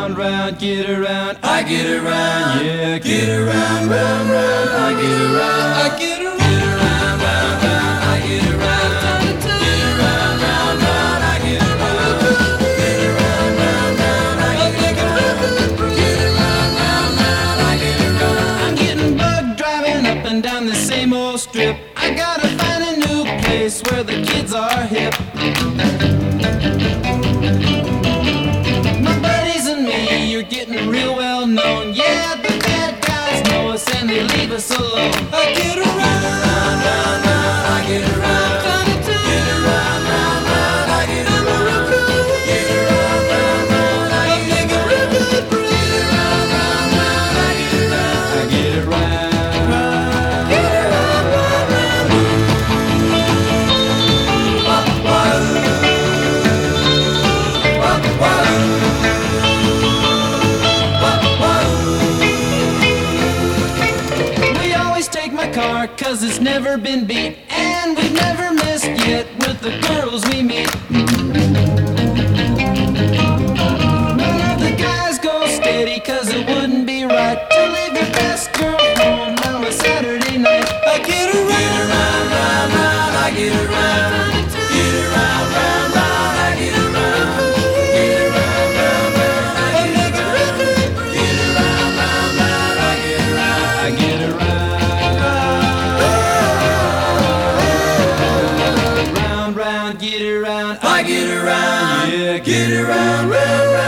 round, get around, I get around, yeah, get around, round, round, I get around, I get around, round, round, round, I get around, get around, round, round, I get around, get around, round, round, I get around, get around, round, round, I get around. I'm getting bugged driving up and down the same old strip. I gotta find a new place where the kids are hip. You're getting real well known. Yeah, the bad guys know us and they leave us alone. I get around, round, round, round, I get around, get around, round, round, I get around, get around, round, round, I get around, get around, round, round, I get around, I get around, get around, round, round. Car, 'cause it's never been beat, and we've never missed yet with the girls we meet. None of the guys go steady, 'cause it wouldn't be right to leave your best girl home on a Saturday night. I get around, round, round, round, I get around, get around, round, round, I get around, get around, round, round, I get around, get around, round, round, I get around, I get around. Get around, I get around, yeah, get around, round, round.